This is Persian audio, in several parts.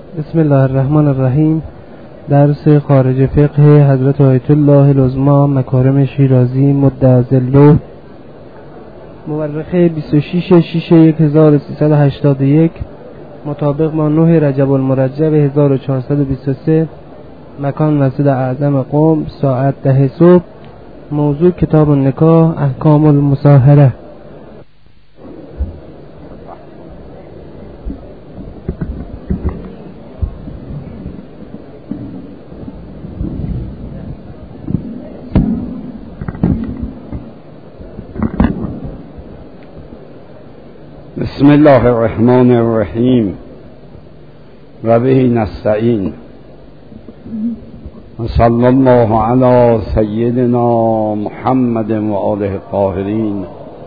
بسم الله الرحمن الرحیم. درس خارج فقه حضرت آیت الله العظمی مکارم شیرازی مدعظله، مورخه 26/6/1381 مطابق با 9 رجب المرجب 1423. مکان مسجد اعظم قم، ساعت 10 صبح. موضوع کتاب النکاح، احکام المصاهره. بسم الله الرحمن الرحیم و به نستعین و صلی الله علی سیدنا محمد و آله الطاهرین.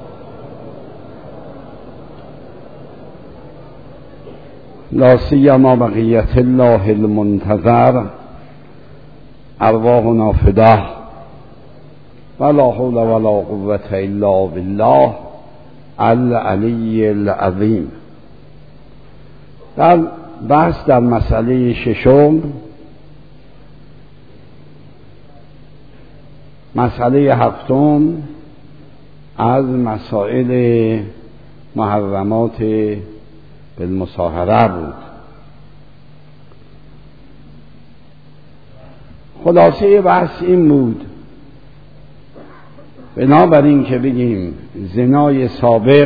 لا سیما بقیت الله المنتظر، ارواحنا فداه ولا حول ولا قوة الا بالله العلی العظیم. در بحث در مسئله ششم، مسئله هفتم از مسائل محرمات بالمصاهره بود. خلاصه بحث این بود، بنابراین که بگیم زنای سابق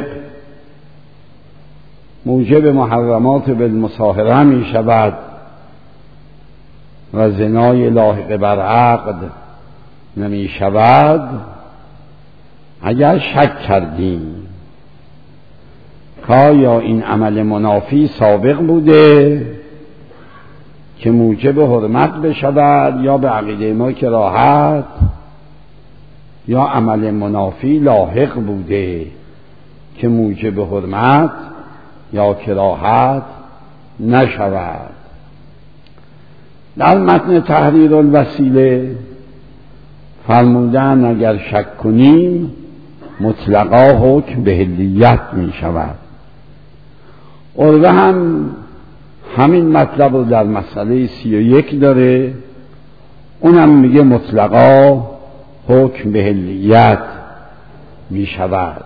موجب محرمات بالمصاهره می شود و زنای لاحق بر عقد نمی شود، اگر شک کردیم که آیا این عمل منافی سابق بوده که موجب حرمت بشود یا به عقیده ما کراهت، یا عمل منافی لاحق بوده که موجب حرمت یا کراهت نشود. در متن تحریر الوسیله فرمودن اگر شک کنیم مطلقا حکم به حلیت می شود. عروه هم همین مطلب رو در مسئله 31 داره، اونم میگه مطلقا حکم به حلیت می شود.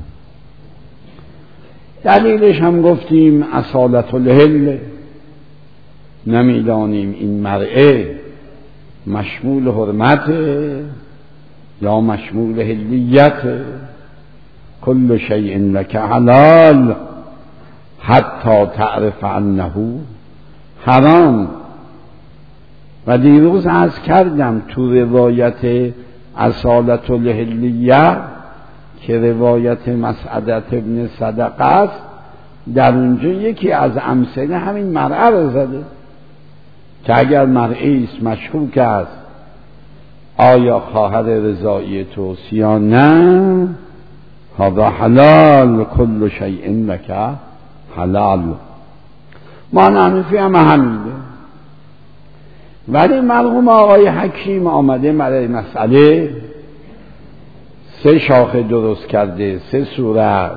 دلیلش هم گفتیم اصالت الحل، نمیدانیم این مرعه مشمول حرمت یا مشمول حلیت. کل شیء لک حلال حتی تعرف انه حرام. و دیروز عرض کردم تو روایت اصالت الحلیه که روایت مسعدت ابن صدقه است، در اونجا یکی از امثله همین مرعه رو زده که اگر مرعه است مشکوک است آیا خواهر رضایی توست یا نه، هذا حلال کل شیء لک حلال. ما نحنفی هم همینه، ولی مرحوم آقای حکیم آمده برای مسئله 3 شاخه درست کرده، 3 صورت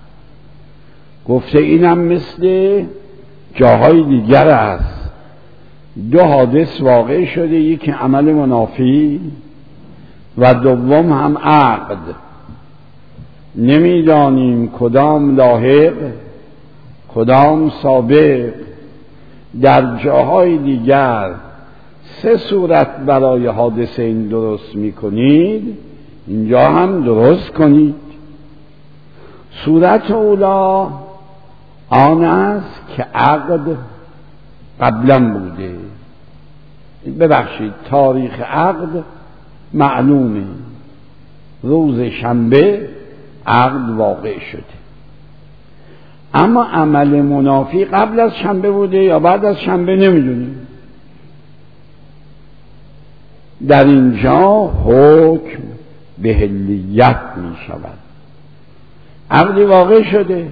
گفته اینم مثل جاهای دیگر است. 2 حادث واقع شده، یکی عمل منافی و دوم هم عقد. نمیدانیم کدام لاحق کدام سابق. در جاهای دیگر 3 صورت برای حادثه این درست می کنید، اینجا هم درست کنید. صورت اولا آن است که عقد قبلا بوده، ببخشید تاریخ عقد معلومه، روز شنبه عقد واقع شده، اما عمل منافی قبل از شنبه بوده یا بعد از شنبه نمیدونیم. در اینجا حکم به حلیت می شود. عقدی واقع شده،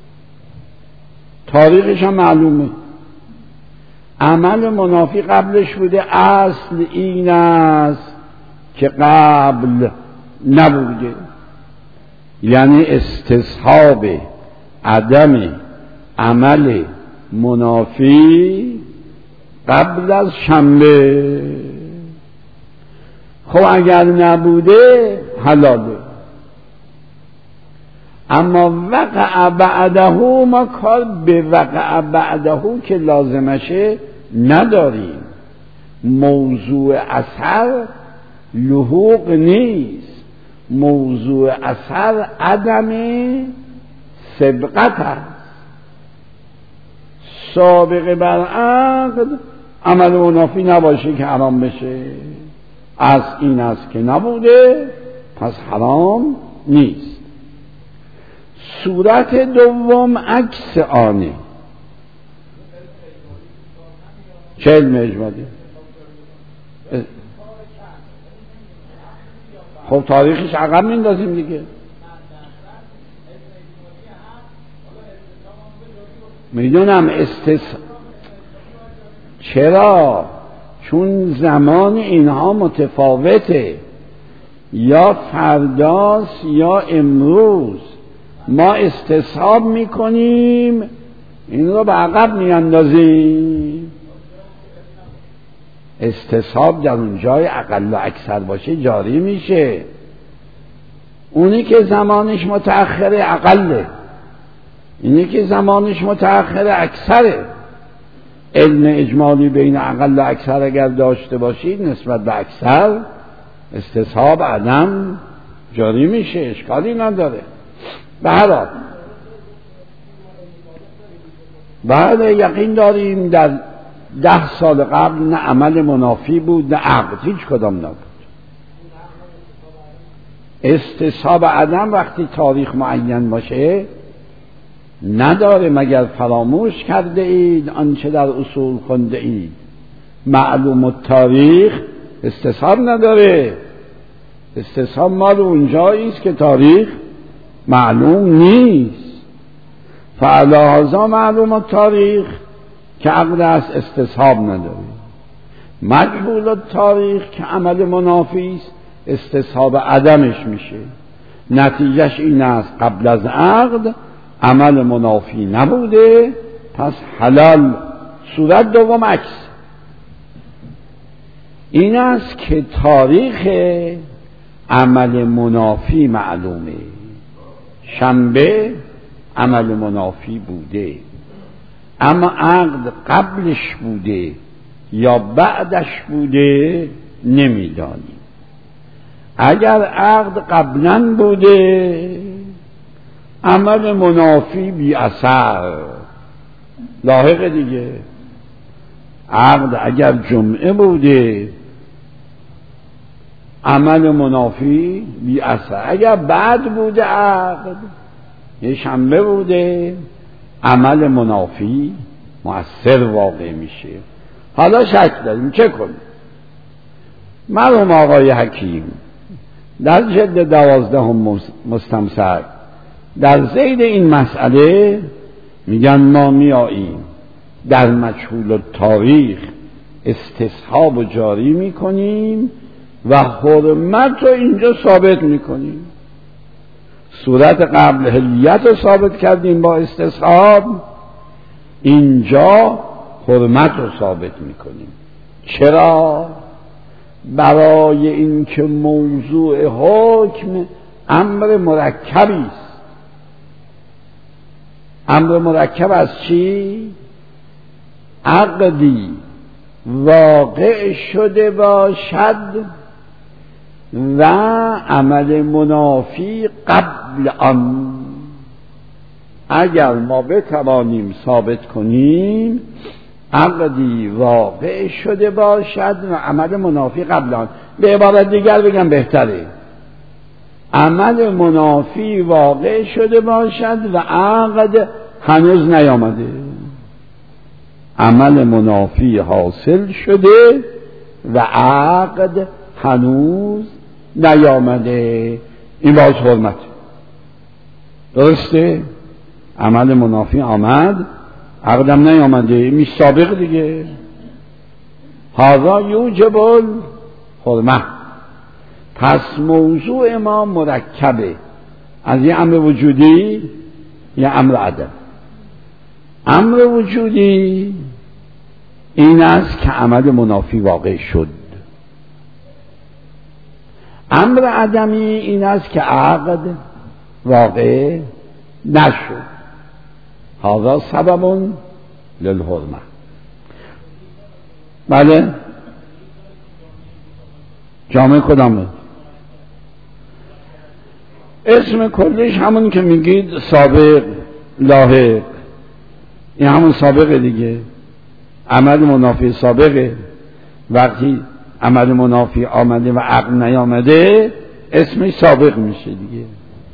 تاریخش هم معلومه، عمل منافی قبلش بوده. اصل این است که قبل نبوده، یعنی استصحاب عدم عمل منافی قبل از شنبه. خب اگر نبوده حلاله، اما وقع بعده ما کار به وقع بعده که لازمشه نداریم. موضوع اثر لحوق نیست، موضوع اثر عدم سبقت است. سابقه بر عقد عمل منافی نباشه که حرام بشه، از این است که نبوده پس حرام نیست. صورت دوم عکس آنه. چه علم اجمالی؟ خب تاریخش عقب میندازیم دیگه. میدونم چرا؟ چون زمان اینها متفاوته، یا فرداست یا امروز. ما استصحاب میکنیم این رو به عقب میاندازیم. استصحاب در اون جای اقل و اکثر باشه جاری میشه. اونی که زمانش متأخره اقله، اینی که زمانش متأخره اکثره. علم اجمالی بین اقل و اکثر اگر داشته باشید نسبت به اکثر، استصحاب عدم جاری میشه، اشکالی نداره. به هر حال بعد یقین داریم در 10 سال قبل نه عمل منافی بود نه عقد، هیچ کدام نبود. استصحاب عدم وقتی تاریخ معین باشه نداره مگر فراموش کرده اید آنچه در اصول خونده اید. معلوم التاریخ استصحاب نداره. استصحاب مال اونجایی است که تاریخ معلوم نیست. فعلی هذا معلوم التاریخ که عقد است استصحاب نداره. مجهول التاریخ که عمل منافی است استصحاب عدمش میشه. نتیجهش این است قبل از عقد عمل منافی نبوده پس حلال. صورت دوم عکس این است که تاریخ عمل منافی معلومه. شنبه عمل منافی بوده، اما عقد قبلش بوده یا بعدش بوده نمیدانیم. اگر عقد قبلا بوده عمل منافی بی اثر لاحق دیگه. عقد اگر جمعه بوده عمل منافی بی اثر. اگر بعد بوده عقد یه شنبه بوده عمل منافی مؤثر واقع میشه. حالا شک داریم چه کنیم؟ مرحوم آقای حکیم در جلد 12 مستمسک در ذیل این مسئله میگن ما میاییم در مجهول التاریخ استصحاب و جاری میکنیم و حرمت رو اینجا ثابت میکنیم. صورت قبل حلیت رو ثابت کردیم با استصحاب، اینجا حرمت رو ثابت میکنیم. چرا؟ برای اینکه موضوع حکم امر مرکبی است. امر مرکب از چی؟ عقدی واقع شده باشد و عمل منافی قبل آن. اگر ما بتوانیم ثابت کنیم عقدی واقع شده باشد و عمل منافی قبل آن، به عبارت دیگر بگم بهتره، عمل منافی واقع شده باشد و عقد هنوز نیامده. عمل منافی حاصل شده و عقد هنوز نیامده، این باز حرمت. درسته؟ عمل منافی آمد عقدم نیامده، می سابق دیگه. هذا یوجب الحرمه. پس موضوع ما مرکبه از یه امر وجودی یه امر عدم. امر وجودی این است که عمل منافی واقع شد. امر عدمی این است که عقد واقع نشد. هذا سبب للحرمه. بله، جامعه کدامه؟ اسم کلش همون که میگید سابق، لاحق، این همون سابقه دیگه. عمل منافی سابقه. وقتی عمل منافی آمده و عقل نیامده اسمش سابق میشه دیگه.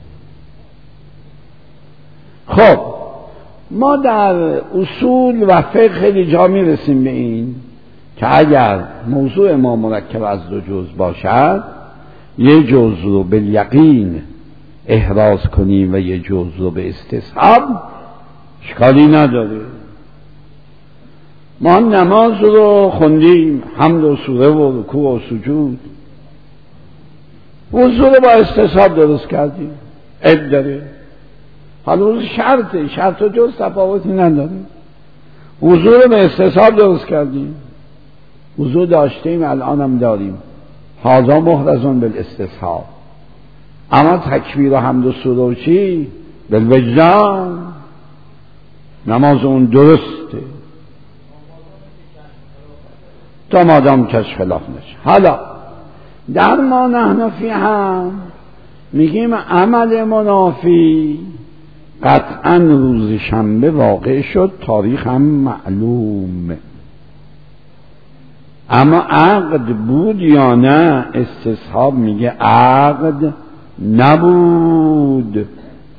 خب ما در اصول و فقه خیلی جا میرسیم به این که اگر موضوع ما مرکب از دو جزء باشد، یه جزء رو به یقین احراز کنیم و یه جزء رو به استصحاب، اشکالی نداره. ما نماز رو خوندیم، حمد و سوره و رکوع و سجود، وضو رو با استصحاب درست کردیم، عیب داره؟ حالا وضو شرط و جز تفاوتی نداره. وضو رو به استصحاب درست کردیم، وضو داشتیم الانم داریم، هذا محرزون بالاستصحاب. اما تکبیر و حمد و سوره و چی؟ بالوجدان. نماز اون درسته تا مادام کش خلاف نشه. حالا در ما نحنفی هم میگیم عمل منافی قطعا روز شنبه واقع شد، تاریخ هم معلوم، اما عقد بود یا نه؟ استصحاب میگه عقد نبود.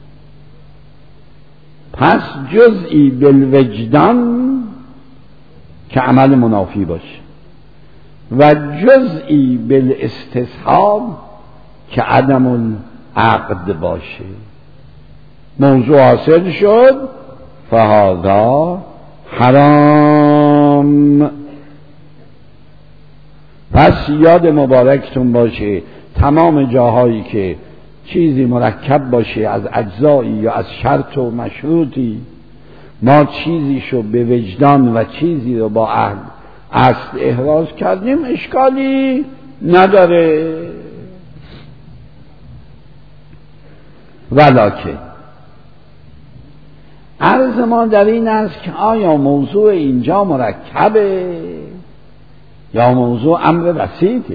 پس جزئی بالوجدان که عمل منافی باشه و جزئی بالاستصحاب که عدم العقد باشه. موضوع حاصل شد فهذا حرام. پس یاد مبارکتون باشه تمام جاهایی که چیزی مرکب باشه از اجزایی یا از شرط و مشروطی، ما چیزیشو به وجدان و چیزی رو با اصل احراز کردیم، اشکالی نداره. ولکن عرض ما در این است که آیا موضوع اینجا مرکبه یا موضوع امر بسیطه؟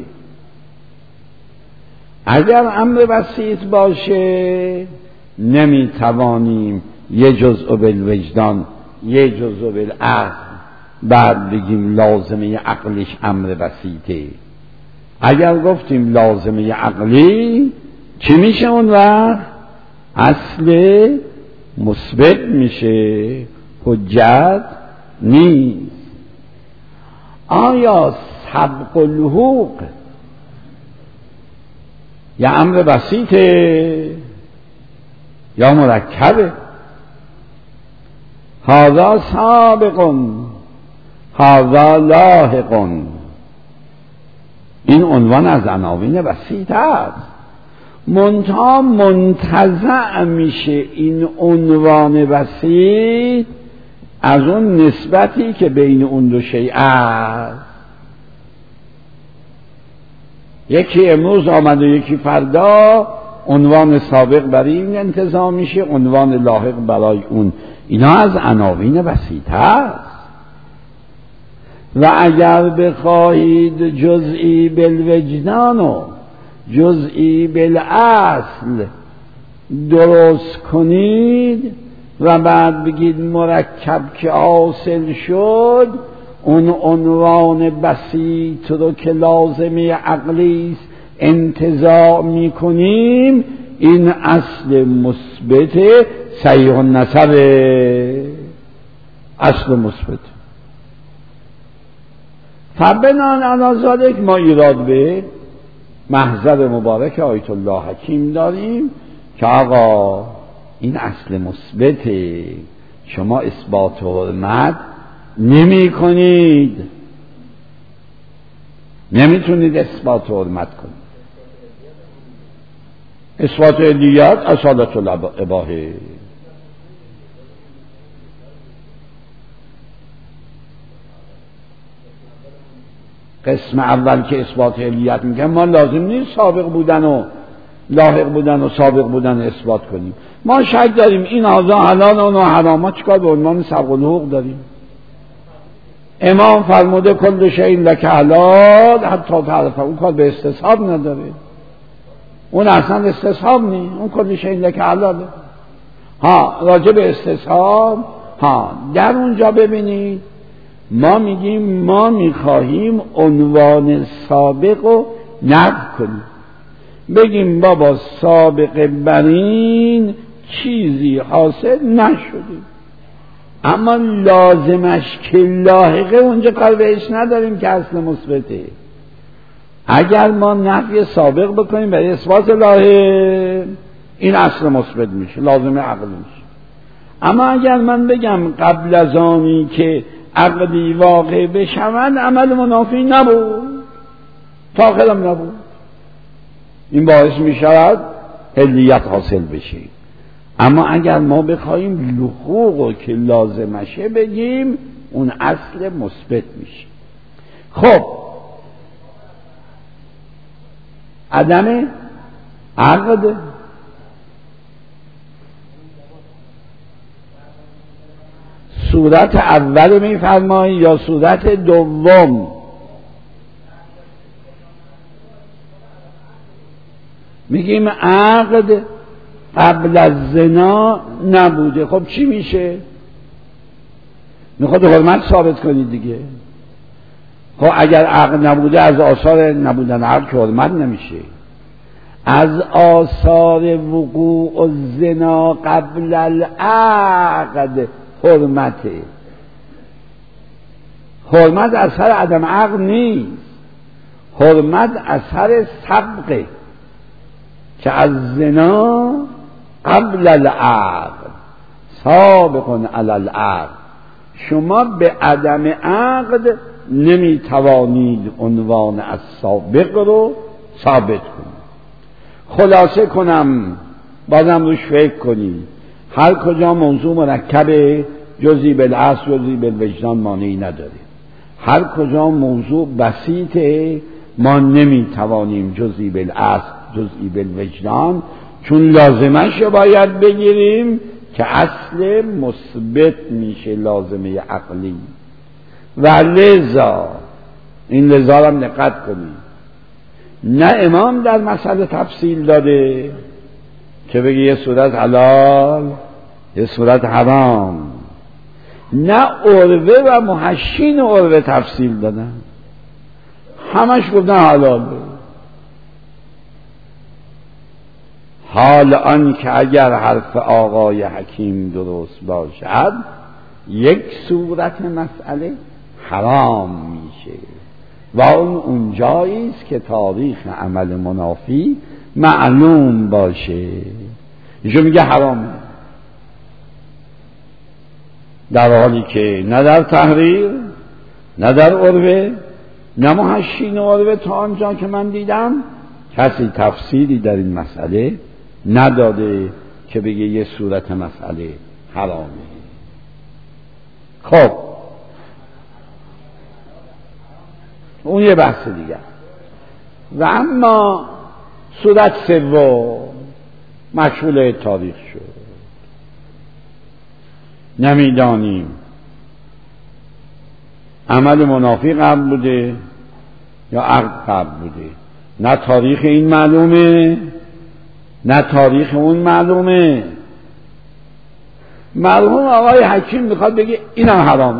اگر امر بسیط باشه نمیتوانیم یه جزء بالوجدان یه جزء بالعقل بعد بگیم لازمه عقلش امر بسیطه. اگر گفتیم لازمه عقلی چی میشه اون وقت؟ اصل مثبت میشه، حجت نیست. آیا سبق الحقوق یا امر بسیطه یا مرکبه؟ هذا سابق هذا لاحق، این عنوان از عناوین بسیط است. منتها منتزع میشه این عنوان بسیط از اون نسبتی که بین اون دو شیء است. یکی امروز آمد و یکی فردا، عنوان سابق برای این انتزاع میشه، عنوان لاحق برای اون. اینا از عناوین بسیط است. و اگر بخواهید جزئی بالوجدان و جزئی بالاصل درست کنید و بعد بگید مرکب که حاصل شد، اون عنوان بسیط رو که لازمه عقلی است انتزاع میکنیم، این اصل مثبت صحیح النسب، اصل مثبت. فبنان علی ذلک ما ایراد به محضر مبارک آیت الله حکیم داریم که آقا این اصل مثبت، شما اثبات حرمت نمی کنید، نمیتونید اثبات حرمت کنید. اثبات علیت اصالت الاباحه. قسم اول که اثبات علیت میگن ما لازم نیست سابق بودن و لاحق بودن و سابق بودن اثبات کنیم. ما شک داریم این هذا حلال و اون حرام، ما چیکار به عنوان سبق الحقوق داریم؟ امام فرموده کل شیء لک حلال حتی تعرفه، اون کار به استصحاب نداره، اون اصلا استصحاب نیست، اون کل شیء لک حلاله. ها راجع به استصحاب در اونجا ببینید ما میگیم ما میخواهیم عنوان سابق رو نقض کنیم، بگیم بابا سابق بر این چیزی حاصل نشده، اما لازمش که لاحقه اونجا کار بهش نداریم که اصل مثبته. اگر ما نفی سابق بکنیم برای اثبات لاحق این اصل مثبت میشه، لازمه عقل میشه. اما اگر من بگم قبل از آنی که عقلی واقع بشوند عمل منافی نبود تا آخرم نبود، این باعث میشود حلیت حاصل بشه. اما اگر ما بخوایم لحوقو که لازمشه بگیم اون اصل مثبت میشه. خب عدم عقد صورت اول میفرمایی یا صورت دوم؟ میگیم عقد قبل از زنا نبوده. خب چی میشه؟ میخواد حرمت ثابت کنید دیگه. خب اگر عقد نبوده از آثار نبودن عقد که حرمت نمیشه. از آثار وقوع الزنا قبل العقد حرمته. حرمت اثر عدم عقد نیست، حرمت اثر سبقه که از زنا قبل العقد سابق علی العقد. شما به عدم عقد نمیتوانید عنوان از سابق رو ثابت کنید. خلاصه کنم بازم روش فکر کنید، هر کجا موضوع مرکبه جزئی بالاصل جزئی بالوجدان مانعی نداره، هر کجا موضوع بسیطه ما نمیتوانیم جزئی بالاصل جزئی بالوجدان، چون لازمش باید بگیریم که اصل مثبت میشه لازمه عقلی. و لذا این لذا هم دقت کنید، نه امام در مسئله تفصیل داده که بگه یه صورت حلال یه صورت حرام، نه عروه و محشین عروه تفصیل دادن، همش گفتن حلال. حال آن که اگر حرف آقای حکیم درست باشد یک صورت مسئله حرام میشه و اونجایی است که تاریخ عمل منافی معلوم باشه. ایشون میگه حرامه، در حالی که نه در تحریر نه در عروه نه محشین عروه تا آنجا که من دیدم کسی تفصیلی در این مسئله نداده که بگه یه صورت مسئله حرامه. خب اون یه بحث دیگه. و اما صورت سوم مشغول تاریخ شد، نمیدانیم عمل منافی قبل بوده یا عقد قبل بوده، نه تاریخ این معلومه نه تاریخ اون معلومه. مرحوم آقای حکیم میخواد بگه اینم حرامه.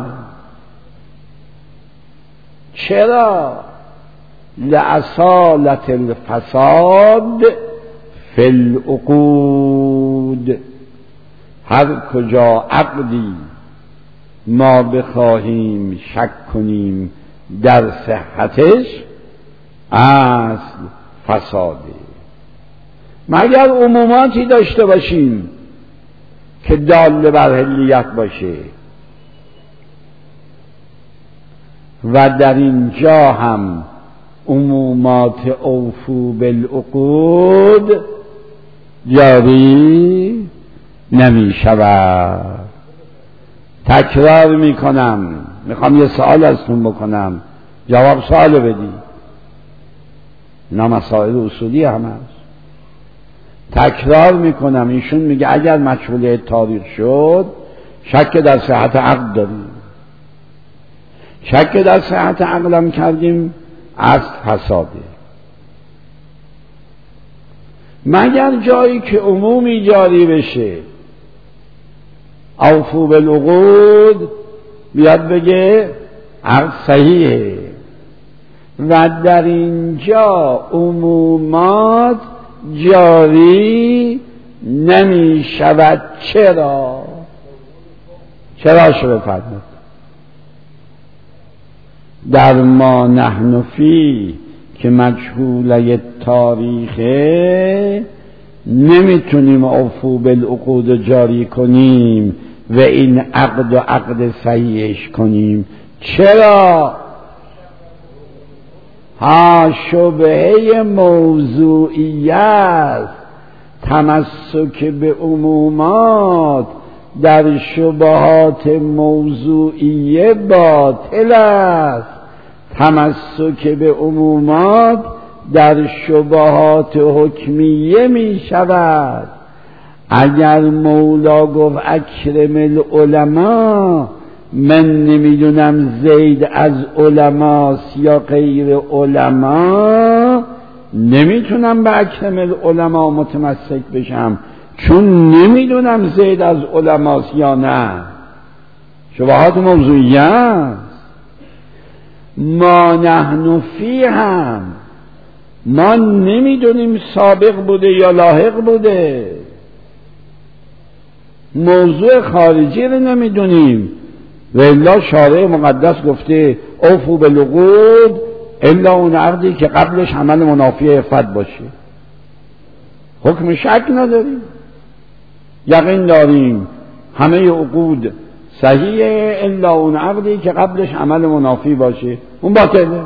چرا؟ لأصالت الفساد فی العقود. هر کجا عقدی ما بخواهیم شک کنیم در صحتش اصل فساده، مگر عموماتی داشته باشیم که دال بر حلیت باشه. و در اینجا هم عمومات اوفو بالعقود جاری نمی شود. تکرار می کنم، میخوام یه سوال ازتون بکنم جواب سوال بدی. اینا مسائل اصولی هم هست. تکرار میکنم، ایشون میگه اگر مجهوله تاریخ شد شک در صحت عقد داریم. شک در صحت عقلم کردیم اصل فساده، مگر جایی که عمومی جاری بشه اوفو بالعقود بیاد بگه عقد صحیحه و در اینجا عمومات جاری نمی شود. چرا شو بفرمایید. در ما نحن فی که مجهوله تاریخه نمیتونیم اوفو بالعقود جاری کنیم و این عقد و عقد صحیحش کنیم. چرا؟ شبهه موضوعیت، تمسک به عمومات در شبهات موضوعیه باطل است. تمسک به عمومات در شبهات حکمیه می شود. اگر مولا گفت اکرم العلماء، من نمیدونم زید از علماست یا غیر علما، نمیتونم به اکرم العلماء متمسک بشم چون نمیدونم زید از علماست یا نه. شبهات موضوعیه است. ما نحن فی هم ما نمیدونیم سابق بوده یا لاحق بوده، موضوع خارجی رو نمیدونیم. و الا شارع مقدس گفته اوفو بالعقود الا اون عقدی که قبلش عمل منافی عفت باشه. حکم شک نداریم، یقین داریم همه عقود صحیحه الا اون عقدی که قبلش عمل منافی باشه، اون باطله.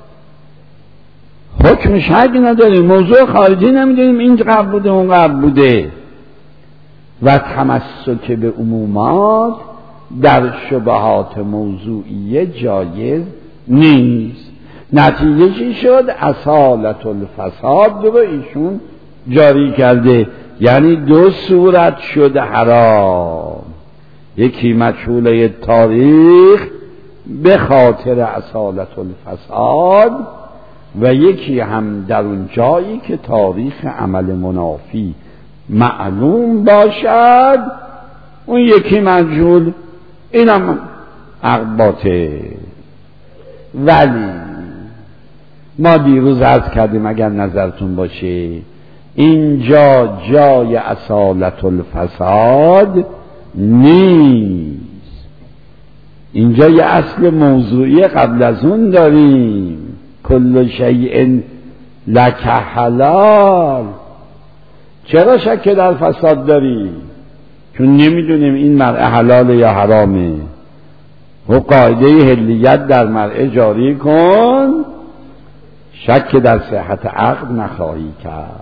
حکم شک نداریم، موضوع خارجی نمیدونیم این قبل بوده اون قبل بوده. و تمسک به عمومات در شبهات موضوعیه جایز نیست. نتیجه چی شد؟ اصالت الفساد رو ایشون جاری کرده، یعنی دو صورت شد حرام. یکی مجهوله تاریخ به خاطر اصالت الفساد و یکی هم در اون جایی که تاریخ عمل منافی معلوم باشد، اون یکی مجهول، اینم عقد باطل. ولی ما دیروز عرض کردیم اگر نظرتون باشه اینجا جای اصالت الفساد نیست، اینجا یه اصل موضوعی قبل از اون داریم. کل شیء لک حلال. چرا شک در فساد داری؟ چون نمیدونیم این مرء حلال یا حرامه. و قاعده حلیت در مرء جاری کن، شک در صحت عقد نخواهی کرد.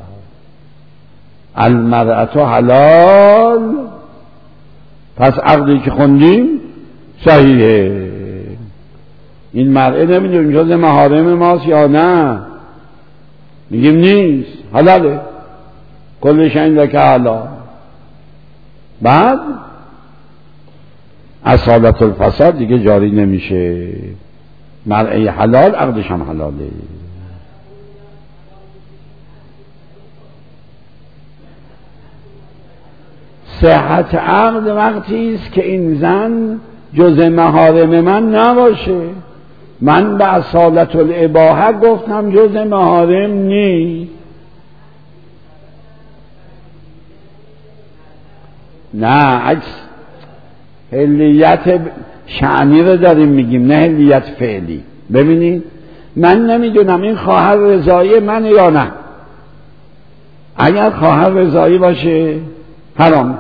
المرأة حلال، پس عقدی که خوندیم صحیحه. این مرء نمیدونیم جز محارم ماست یا نه، میگیم نیست، حلاله. کل شیء لک حلال. بعد اصالت الفساد دیگه جاری نمیشه. مرء حلال عقدش هم حلاله. صحت عقد وقتی است که این زن جز محارم من نباشه. من به اصالت الاباحه گفتم جز محارم نیست. نه، عکس حلیت شأنی رو داریم میگیم، نه حلیت فعلی. ببینید من نمیدونم این خواهر رضایی من یا نه. اگر خواهر رضایی باشه حرام،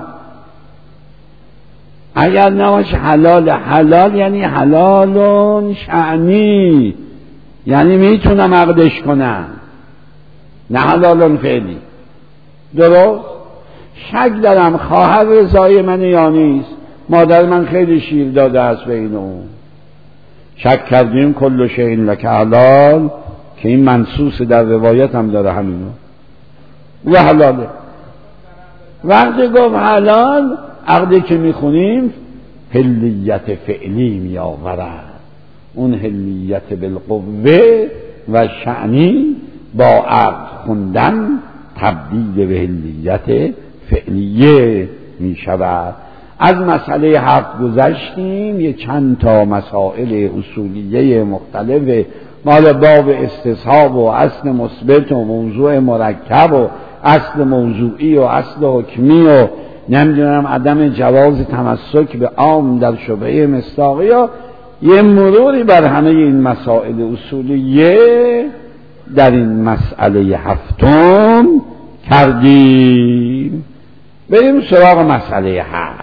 اگر نباشه حلال. حلال یعنی حلال شأنی، یعنی میتونم عقدش کنم، نه حلال فعلی. درست؟ شک دارم خواهر رضای من یا نیست. مادر من خیلی شیر داده است به اینو، شک کردیم کل شیء لک حلال، که این منصوص در روایت هم داره همینو، و حلاله. وقتی گفت حلال، عقدی که میخونیم حلیت فعلی میآورد، اون حلیت بالقوه و شأنی با عقد خوندن تبدیل به حلیت فعلیه می شود. از مسئله حق گذشتیم، یه چند تا مسائل اصولیه مختلف مال باب استصحاب و اصل مثبت و موضوع مرکب و اصل موضوعی و اصل حکمی و نمیدونم عدم جواز تمسک به عام در شبهه مصداقی، و یه مروری بر همه این مسائل اصولیه در این مسئله هفتم کردیم. بریم سراغ مسئله 8.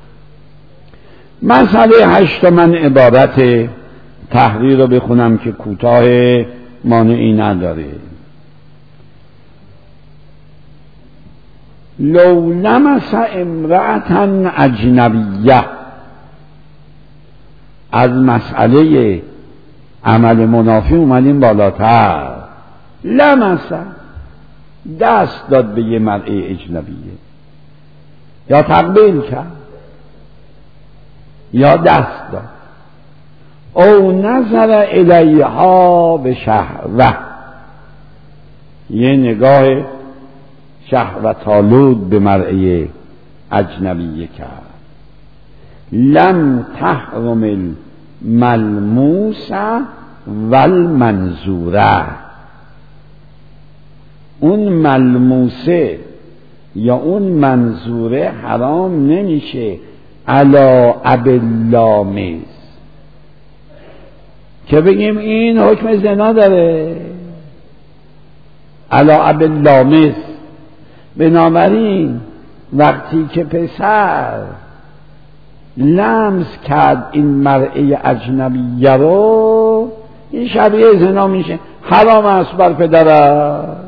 مسئله 8 من عبارت تحریر رو بخونم که کوتاه مانعی نداره. لو لمس امرأة اجنبیه، از مسئله عمل منافی اومدیم بالاتر. لمس، دست داد به یه مرأة اجنبیه، یا تقبیل کرد یا دست داد، او نظر الیها به شهوه، یه نگاه شهوت‌آلود به مرأة اجنبیه کرد. لم تحرم الملموس والمنظوره، اون ملموسه یا اون منظوره حرام نمیشه علا اباللامس، که بگیم این حکم زنا داره علا اباللامس. بنابراین وقتی که پسر لمس کرد این مرأة اجنبیه رو، این شبیه زنا میشه، حرام است بر پدرش.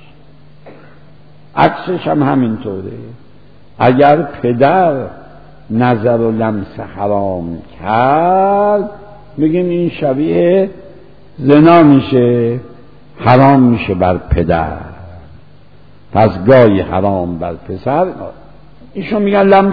عکسش هم همینطوره، اگر پدر نظر و لمس حرام کرد بگیم این شبیه زنا میشه، حرام میشه بر پدر. پس گاهی حرام بر پسر، ایشون میگن لم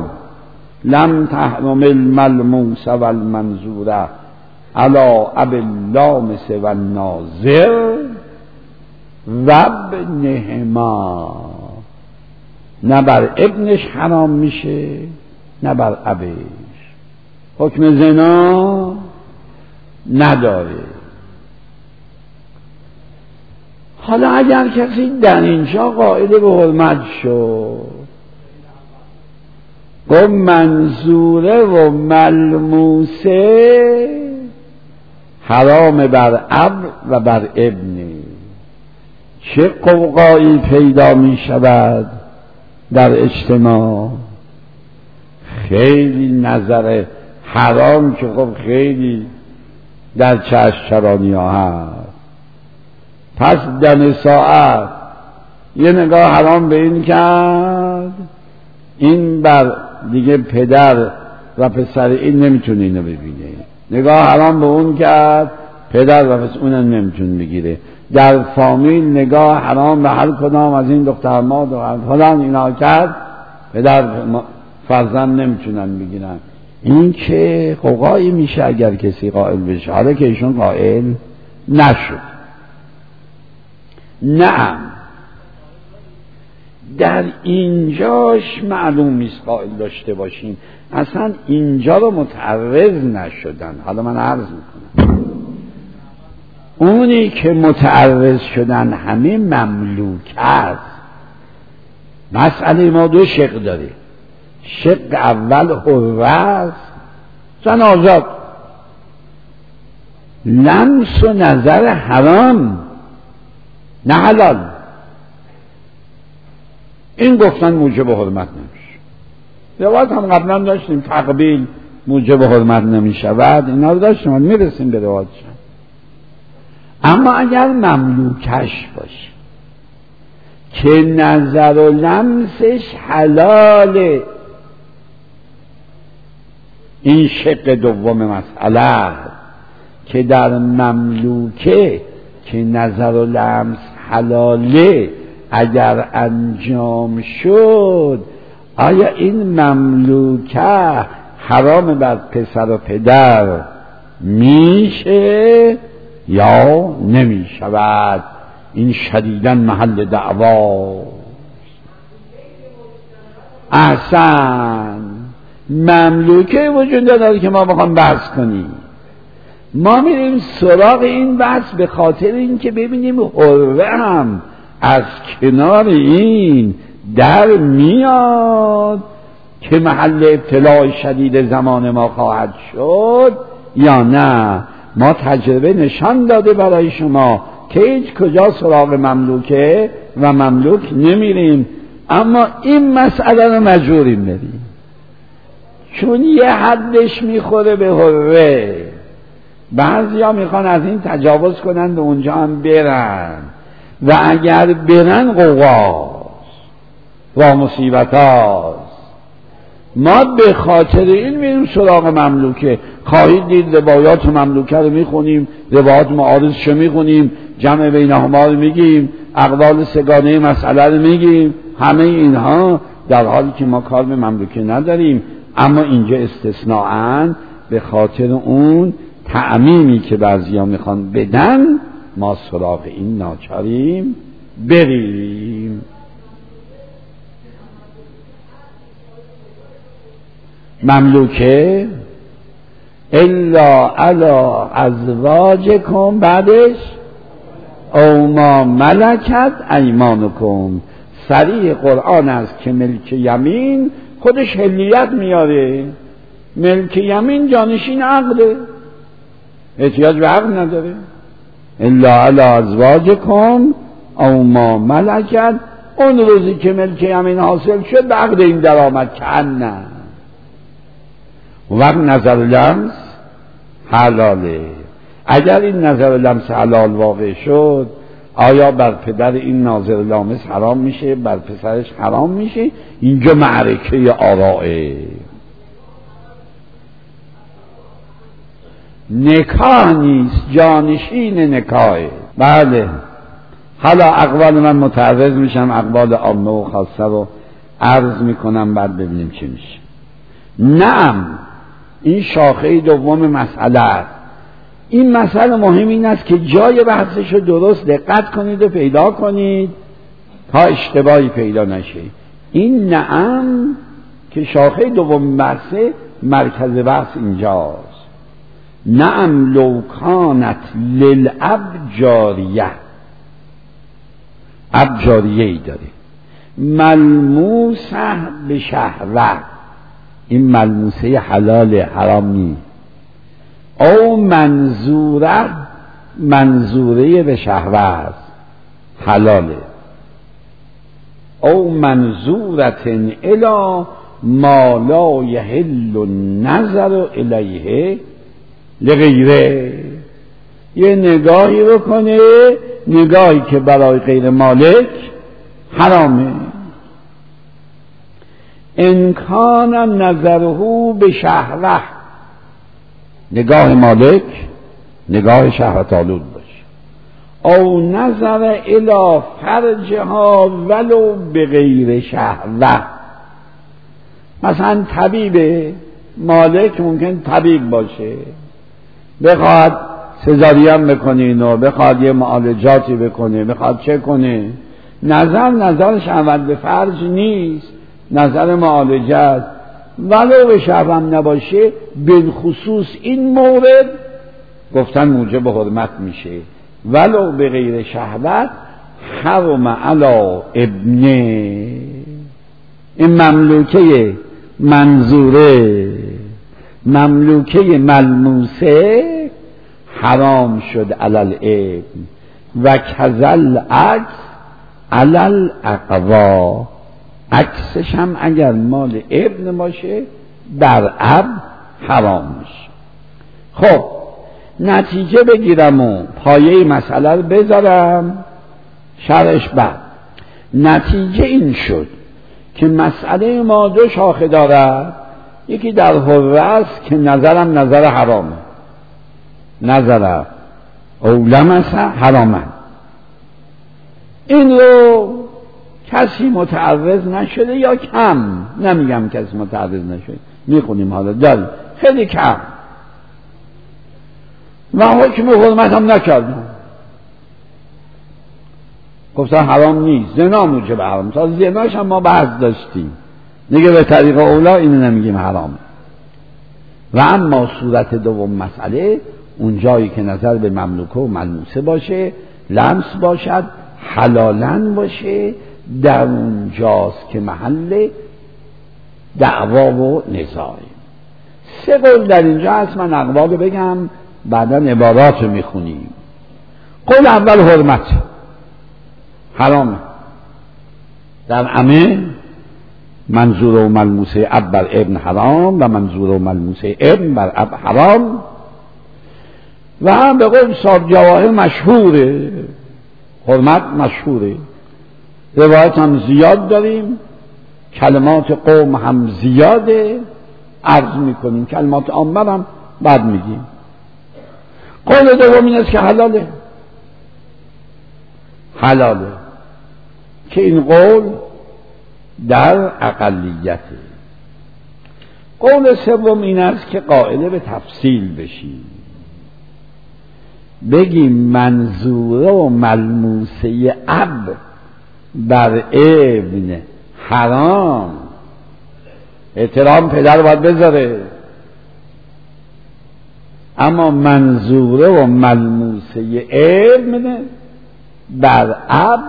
تحرم الملموس والمنظوره علی اباللامس والناظر و ابنهما، نه بر ابنش حرام میشه نه بر ابش، حکم زنا نداره. حالا اگر کسی در اینجا قائل به حرمت شد، گفت منظوره و ملموسه حرام بر اب و بر ابن، چه قوقایی پیدا می شود در اجتماع. خیلی نظر حرام که خب خیلی در چشم‌چرانی ها هست. پس دم ساعت یه نگاه حرام به این کرد، این بر دیگه پدر و پسر این نمیتونه اینو ببینه، نگاه حرام به اون کرد، پدر و پسر اونم نمیتونه بگیره. در فامیل نگاه حرام به هر کدام از این دخترماد و فلان اینا کرد، پدر فرزند نمیتونن بگیرن. این که قوقایی میشه اگر کسی قائل بشه، حالا که ایشون قائل نشد. نعم، در اینجاش معلوم نیست قائل داشته باشیم، اصلا اینجا رو متعرض نشدن. حالا من عرض میکنم، اونی که متعرض شدن همه مملوک است. مسئله ما دو شق داره، شق اول حره است، زن آزاد، لمس و نظر حرام نه حلال. این گفتن موجب حرمت نمیشه. روایت هم قبلا داشتیم تقبیل موجب حرمت نمیشود، اینا رو داشتیم، میرسیم به روایتش. اما اگر مملوکش باشه که نظر و لمسش حلاله، این شق دوم مسئله. که در مملوکه که نظر و لمس حلاله اگر انجام شد، آیا این مملوکه حرام بر پسر و پدر میشه یا نمیشود؟ این شدیداً محل دعوا. احسن، مملوکه وجود داره که ما بخوام بحث کنیم. ما میریم سراغ این بحث به خاطر اینکه ببینیم حره هم از کنار این در میاد که محل ابتلاع شدید زمان ما خواهد شد یا نه. ما تجربه نشان داده برای شما که هیچ کجا سراغ مملوکه و مملوک نمیریم، اما این مسئله رو مجبوریم بریم، چون یه حدش میخوره به حره. بعضیا میخوان از این تجاوز کنن به اونجا هم برن و اگر برن قواست و مصیبت هاست. ما به خاطر این میریم سراغ مملوکه. خواهید دید روایات مملوکه رو میخونیم، روایات معارضش رو میخونیم، جمع بینهما رو میگیم، اقوال سگانه مسئله رو میگیم، همه اینها در حالی که ما کار به مملوکه نداریم. اما اینجا استثناءً به خاطر اون تعمیمی که بعضیا میخوان بدن ما سراغ این ناچاریم بریم. مملوکه الا علی ازواجکم، بعدش او ما ملکت ایمانکم. صریح قرآن است که ملک یمین خودش حلیت میاره. ملک یمین جانشین عقله، احتیاج به عقل نداره. الا علی ازواجکم او ما ملکت، اون روزی که ملک یمین حاصل شد به عقد این در آمد که نه وقت نظر لمس حلاله. اگر این نظر لمس حلال واقع شد، آیا بر پدر این ناظر لامس حرام میشه، بر پسرش حرام میشه؟ اینجا معرکه آرائه. نکاح نیست، جانشین نکاحه. بله، حالا اقوال من متعرض میشم، اقوال عامه و خاصه رو عرض میکنم، بعد ببینیم چی میشه. نعم، این شاخه دوم مسئله است. این مسئله مهم این است که جای بحثش رو درست دقت کنید و پیدا کنید تا اشتباهی پیدا نشه. این نعم که شاخه دوم بحثه، مرکز بحث اینجاست. نعم لو کانت للاب جاریه، اب جاریه ای داره ملموسه به شهوت، این ملموسه حلال حرام نیست. او منظوره به شهوت حلاله. او منظورت الی ما لا یحل النظر الیه لغیره، یه نگاهی رو کنه، نگاهی که برای غیر مالک حرامه. ان کان نظره به شهوت، نگاه مالک نگاه شهوت آلود باشه. او نظر الی فرجها ولو به غیر شهوت، مثلا طبیب مالک ممکن طبیب باشه، بخواد سزارین بکنین و بخواد یه معالجاتی بکنه، بخواد چه کنه، نظر شهوت به فرج نیست، نظر معالجت. ولو به شهوت نباشه، بالخصوص این مورد گفتن موجب حرمت میشه. ولو به غیر شهوت حرم علی ابنه، این مملوکه منظوره، مملوکه ملموسه حرام شد علی الابن و کذل عکس علی الاقوا، عکسش هم اگر مال ابن باشه در اب حرام میشه. خب نتیجه بگیرم و پایه مسئله رو بذارم شرحش. بعد نتیجه این شد که مسئله ما دو شاخه دارد، یکی در حره است که نظرم نظر حرامه، نظر اولمس حراما. این رو کسی متعرض نشده یا کم، نمیگم کسی متعرض نشده، میخونیم حالا داریم خیلی کم و حکم حرمت هم نکردن، گفتن حرام نیست، زنا موجب حرام، تا زناش هم ما بحث داشتیم دیگه، به طریق اولا اینو نمیگیم حرام. و اما صورت دوم مسئله اون جایی که نظر به مملوکه و ملموسه باشه، لمس باشد، حلالن باشه، در اونجاست که محل دعوا و نزاعه. 3 قول در اینجا هست، من اقوال بگم بعدا عبارات رو میخونیم. قول اول حرمت، حرامه در عمه، منظور و ملموسه اب بر ابن حرام و منظور و ملموسه ابن بر اب حرام. و هم به قول صاحب جواهر مشهوره، حرمت مشهوره، روایت هم زیاد داریم، کلمات قوم هم زیاده، عرض میکنیم کلمات عامه هم بعد میگیم. قول دوم این است که حلاله، حلاله که این قول در اقلیته. قول سوم این است که قائل به تفصیل بشیم، بگیم منظوره و ملموسه اب بر ابن حرام، احترام پدر باید بذاره، اما منظوره و ملموسه ابن بر اب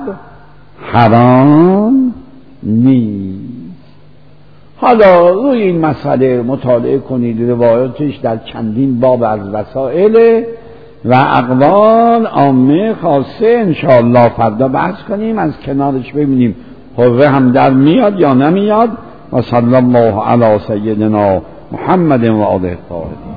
حرام نیست. حالا روی این مسئله مطالعه کنید، روایاتش در چندین باب از وسائل و اقوال عامه خاصه انشاءالله فردا بحث کنیم، از کنارش ببینیم حوه هم در میاد یا نمیاد. و صلی الله علی سیدنا محمد و آله الطاهرین.